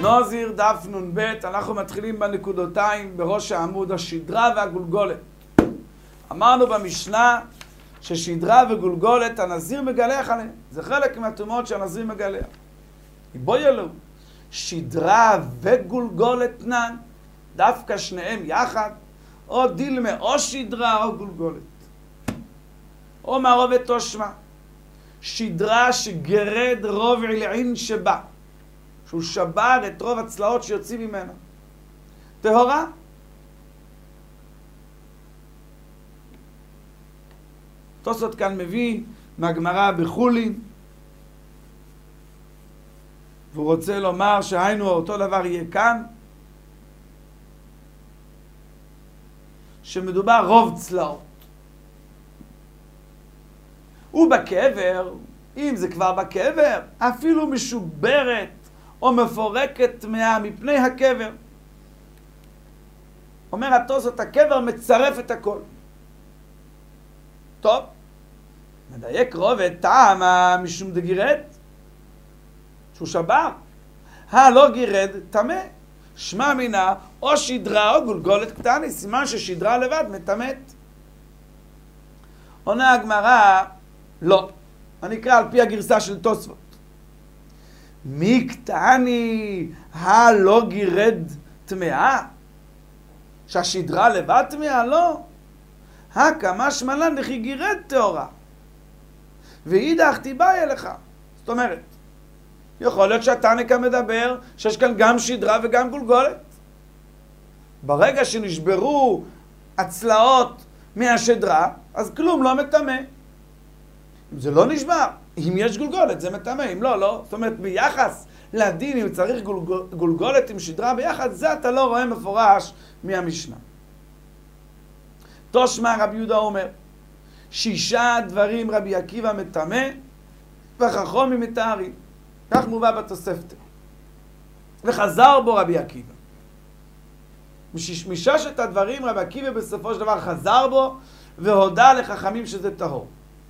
נוזיר דף נ"ב, אנחנו מתחילים בנקודותיים בראש העמוד, השדרה והגולגולת. אמרנו במשנה ששדרה וגולגולת הנזיר מגלח עליהם. זה חלק מהטומאות שהנזיר מגלח. בוא ילו, שדרה וגולגולת נן, דווקא שניהם יחד, או דילמה, או שדרה או גולגולת. או מערובת תושמה, שדרה שגרד רוב עילעין שבה, שהוא שבר את רוב הצלעות שיוצאים ממנה. טהורה. תוספות כאן מביא מהגמרא בחולין, והוא רוצה לומר שהיינו אותו דבר יהיה כאן, שמדובר רוב צלעות. ובקבר, אם זה כבר בקבר, אפילו משוברת או מפורקת מפני הקבר. אומר התוספות, הקבר מצרף את הכל. טוב, מדייק רובד טעמה משום דגירד, שהוא שבר. לא גירד, טמא. שמע מינה, או שדרה או גולגולת קטני, סימן ששדרה לבד מטמאת. עונה הגמרא, לא. אני אקרא על פי הגרסה של תוספות. מי קטני לא גירד טמאה? שהשדרה לבד טמאה? לא. כמה שמלן לכי גירד טהורה. ואידך תיבאי לך. זאת אומרת, יכול להיות שהתנא מדבר שיש כאן גם שדרה וגם גולגולת. ברגע שנשברו הצלעות מהשדרה, אז כלום לא מטמא. אם זה לא נשבר, אם יש גולגולת זה מטמא, אם לא, לא. זאת אומרת, ביחס לדין, אם צריך גולגולת עם שדרה ביחד, זה אתה לא רואה מפורש מהמשנה. תושמה רבי יהודה אומר, 6 דברים רבי עקיבא מטמא וחכמים מתארים. כך מובא בתוספתא. וחזר בו רבי עקיבא. מששת הדברים רבי עקיבא בסופו של דבר חזר בו והודה לחכמים שזה טהור.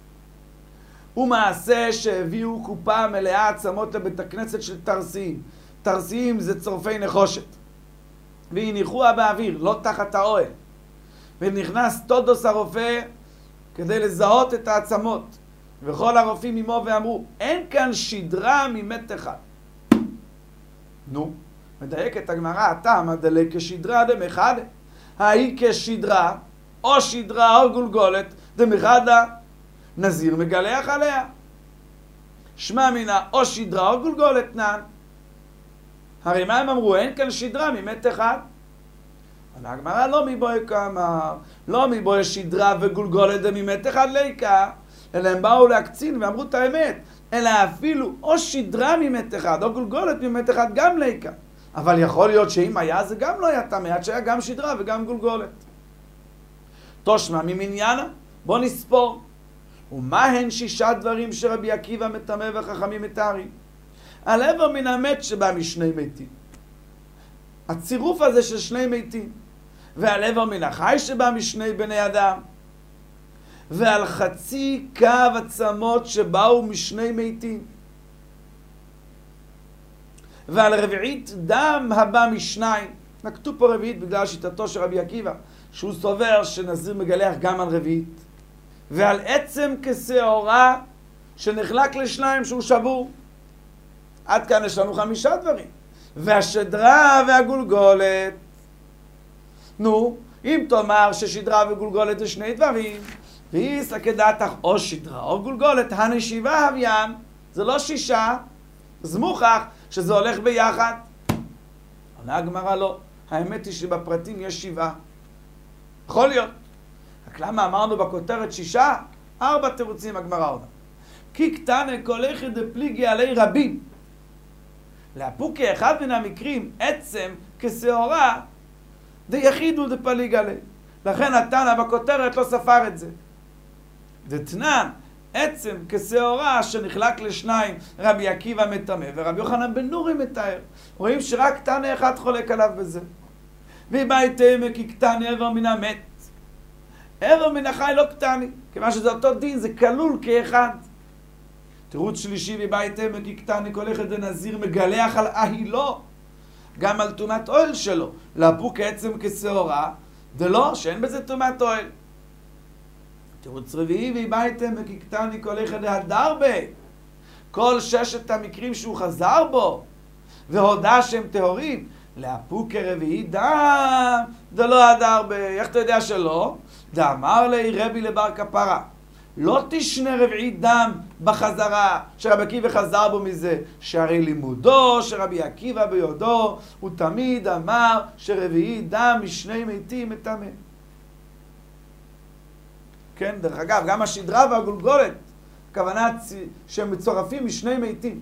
ומעשה שהביאו קופה מלאה עצמות לבית הכנסת של תרסיים. תרסיים זה צורפי נחושת. והניחוה באוויר, לא תחת האוהל. ונכנס תודוס הרופא כדי לזהות את העצמות. וכל הרופאים עמו ואמרו, אין כאן שדרה ממת אחד. נו, מדייק את הגמרא, אתה מדלק כשדרה דמחדה. ההיא כשדרה, או שדרה או גולגולת, דמחדה, נזיר מגלח עליה. שמע מינה, או שדרה או גולגולת נן. הרי מה הם אמרו? אין כאן שדרה ממת אחד. הגמרא לא מבואי כאמר, לא מבואי שדרה וגולגולת דממת אחד ליקה, אלא הם באו להקצין ואמרו את האמת, אלא אפילו או שדרה ממת אחד או גולגולת ממת אחד גם ליקה. אבל יכול להיות שאם היה זה גם לא היה טמא, עד שהיה גם שדרה וגם גולגולת. תושמע ממניינה, בוא נספור. ומה הן 6 דברים שרבי עקיבא מטמא וחכמים מתארים? על עבר מן המת שבא משני מתים. הצירוף הזה של 2 מתים. ועל עבר מן החי שבא משני בני אדם. ועל חצי קו עצמות שבאו משני מתים. ועל רביעית דם הבא משניים. נקטו פה רביעית בגלל שיטתו של רבי עקיבא, שהוא סובר שנזיר מגלח גם על רביעית. ועל עצם כשעורה שנחלק לשניים שהוא שבור. עד כאן יש לנו 5 דברים. והשדרה והגולגולת. נו, אם תאמר ששדרה וגולגולת זה 2 דברים, ואיסא כדעתך או שדרה או גולגולת, הנשיבה הוויין, זה לא 6, אז מוכח שזה הולך ביחד. עונה הגמרא לא. האמת היא שבפרטים יש 7. יכול להיות. רק למה אמרנו בכותרת 6? 4 תירוצים הגמרא עונה. כי קטנה קולכת דפליגי עלי רבים. להפוקי אחד מן המקרים, עצם כשעורה, דיחידו דפליג עלי. לכן התנא בכותרת לא ספר את זה. דתנן, עצם כשעורה שנחלק לשניים, רבי עקיבא מטמא ורבי יוחנן בן נורי מתאר. רואים שרק תנא אחד חולק עליו בזה. ובהתאמה כי קטני עבר מן המת. עבר מן החי לא קטני, כיוון שזה אותו דין, זה כלול כאחד. תירוץ שלישי, ובהתאמה כי קטני כל אחד דנזיר מגלח על אהילו. גם על טומאת אוהל שלו, לאפוק עצם כשעורה, דלא, שאין בזה טומאת אוהל. תירוץ רביעי, והיבייתם וקקטני כל אחד להדר בי. כל 6 המקרים שהוא חזר בו, והודה שהם טהורים, לאפוק רביעי דם, דלא הדר בי. איך אתה יודע שלא? דאמר לי רבי לבר כפרה. לא תשנה רביעי דם בחזרה, שרבי עקיבא חזר בו מזה, שהרי לימודו, שרבי עקיבא ביודו, הוא תמיד אמר שרביעי דם משני מתים מטמא. כן, דרך אגב, גם השדרה והגולגולת, הכוונה שהם מצורפים משני מתים.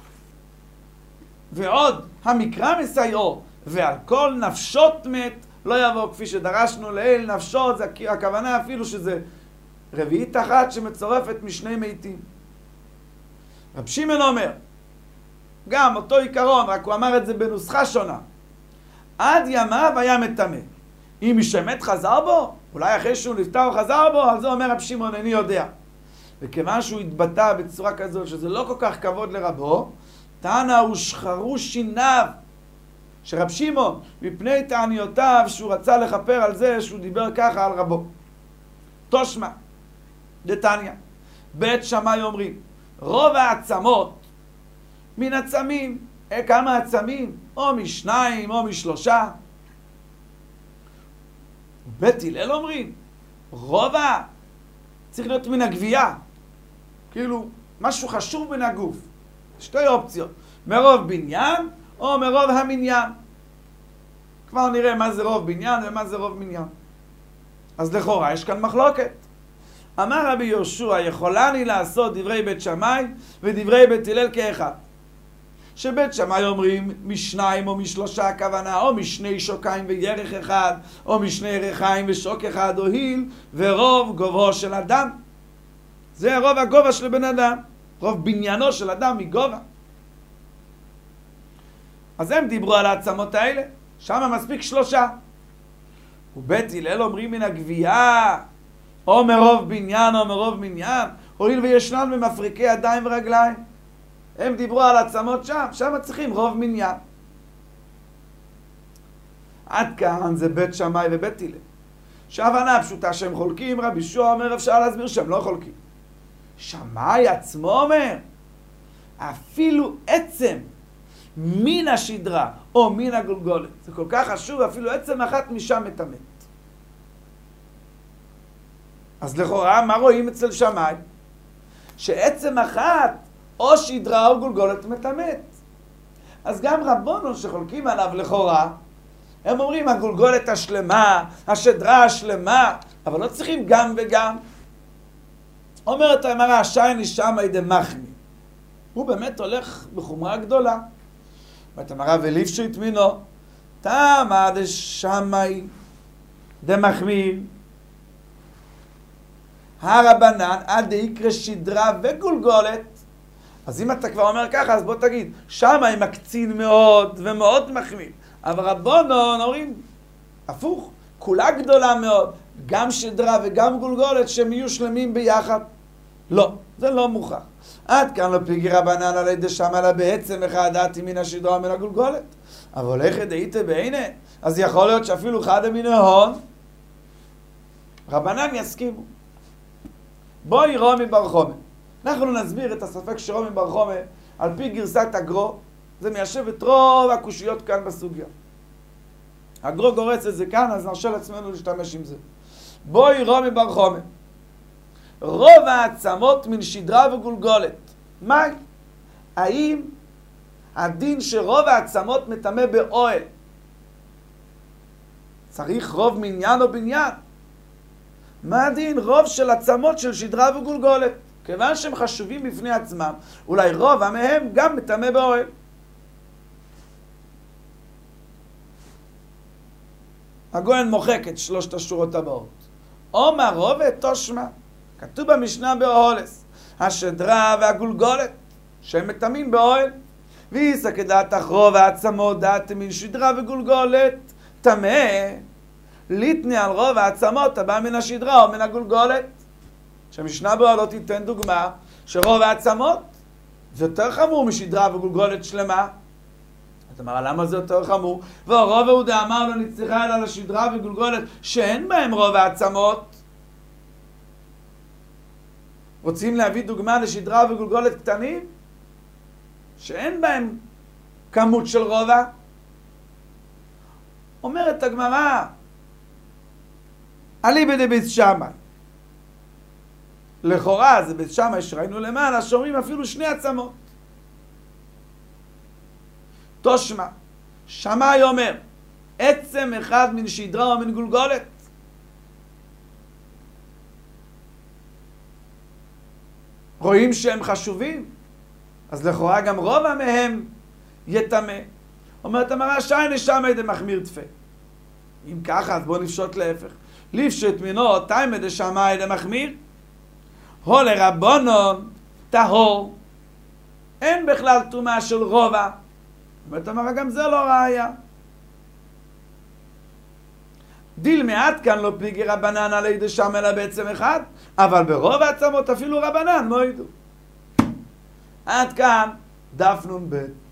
ועוד, המקרא מסייעו, ועל כל נפשות מת לא יבוא, כפי שדרשנו לעיל, נפשות, זה הכוונה אפילו שזה רביעית אחת שמצורפת משני מתים. רב שמעון אומר, גם אותו עיקרון, רק הוא אמר את זה בנוסחה שונה. עד ימיו היה מטמא. אם מי שמת חזר בו, אולי אחרי שהוא נפטר הוא חזר בו, על זה אומר רב שמעון, אני יודע. וכיוון שהוא התבטא בצורה כזאת, שזה לא כל כך כבוד לרבו, טענה ושחרו שיניו, שרב שמעון, מפני טעניותיו, שהוא רצה לכפר על זה שהוא דיבר ככה על רבו. תושמע, דתניא, בית שמאי אומרים, רוב העצמות מן עצמים, כמה עצמים? או משניים או משלושה. בית הלל אומרים, רובע צריך להיות מן הגבייה, כאילו משהו חשוב בין הגוף. שתי אופציות, מרוב בניין או מרוב המניין. כבר נראה מה זה רוב בניין ומה זה רוב מניין. אז לכאורה יש כאן מחלוקת. אמר רבי יהושע, יכולה לי לעשות דברי בית שמאי ודברי בית הלל כאחד. שבית שמאי אומרים משניים או משלושה הכוונה, או משני שוקיים וירך אחד, או משני ירחיים ושוק אחד, או היל, ורוב גובהו של אדם. זה רוב הגובה של בן אדם, רוב בניינו של אדם מגובה. אז הם דיברו על העצמות האלה, שם מספיק 3. ובית הלל אומרים מן הגבייה, או מרוב בניין או מרוב מניין, הואיל וישנן במפריקי ידיים ורגליים. הם דיברו על עצמות שם צריכים רוב מניין. עד כאן זה בית שמאי ובית הלל. שההבנה הפשוטה שהם חולקים, רבי יהושע אומר אפשר להסביר שהם לא חולקים. שמאי עצמו אומר, אפילו עצם מן השדרה או מן הגולגולת, זה כל כך חשוב, אפילו עצם אחת משם מטמאת. אז לכאורה, מה רואים אצל שמאי? שעצם אחת או שדרה או גולגולת מטמאת. אז גם רבונו שחולקים עליו לכאורה, הם אומרים הגולגולת השלמה, השדרה השלמה, אבל לא צריכים גם וגם. אומרת האמרה, שייני שמאי דמחמי. הוא באמת הולך בחומרה גדולה. ואת אמרה, וליפשו יטמינו, תמה דשמאי דמחמי. הרבנן עד דיקרא שדרה וגולגולת. אז אם אתה כבר אומר ככה, אז בוא תגיד, שמאי מקצין מאוד ומאוד מחמיא. אבל רבונו אומרים, הפוך, כולה גדולה מאוד, גם שדרה וגם גולגולת שהם יהיו שלמים ביחד. לא, זה לא מוכח. עד כאן לא פיגי רבנן על ידי שמאי לה בעצם אחד דעתי מן השדרה ומן הגולגולת. אבל איך דאיתא בעיני? אז יכול להיות שאפילו אחד מן ההון, רבנן יסכימו. בואי רומי בר חומר. אנחנו נסביר את הספק שרומי בר חומר על פי גרסת הגרו. זה מיישב את רוב הקושיות כאן בסוגיה. הגרו גורץ את זה כאן, אז נרשה לעצמנו להשתמש עם זה. בואי רומי בר חומר. רוב העצמות מן שדרה וגולגולת. מהי? האם הדין שרוב העצמות מטמא באוהל צריך רוב מניין או בניין? מה הדין? רוב של עצמות של שדרה וגולגולת. כיוון שהם חשובים בפני עצמם, אולי רוב מהם גם מטמא באוהל. הגויין מוחק את 3 השורות הבאות. עומר רובד תושמע. כתוב במשנה באוהלס. השדרה והגולגולת, שהם מטמאים באוהל. ואיסא כדעתך רוב העצמות דעת מן שדרה וגולגולת, טמא. ליתני על רוב העצמות הבא מן השדרה או מן הגולגולת. שהמשנה באוהלות תיתן דוגמה שרוב העצמות זה יותר חמור משדרה וגולגולת שלמה. אומרת אמרה, למה זה יותר חמור? והרובע הוא דאמר לו נצטרכה אלא לשדרה וגולגולת שאין בהם רובע עצמות. רוצים להביא דוגמה לשדרה וגולגולת קטנים? שאין בהם כמות של רובע? אומרת הגמרא, אליבא דבית שמאי. לכאורה זה בית שמאי שראינו למעלה, שאומרים אפילו 2 עצמות. תושמע, שמאי אומר, עצם אחד מן שדרה ומן גולגולת. רואים שהם חשובים, אז לכאורה גם רובע מהם יטמא. אומרת המראה, שייני שמאי דמחמיר תפה. אם ככה, אז בואו נפשוט להפך. לפשוט מינו, תימא דשמאי דמחמיר. הו לרבונון, טהור. אין בכלל טומאה של רובע. אומרת המראה, גם זה לא ראיה. דיל מעט כאן לא פליגי רבנן עלי דשם אלא בעצם אחד, אבל ברוב העצמות אפילו רבנן מוידו. עד כאן דף נ"ב.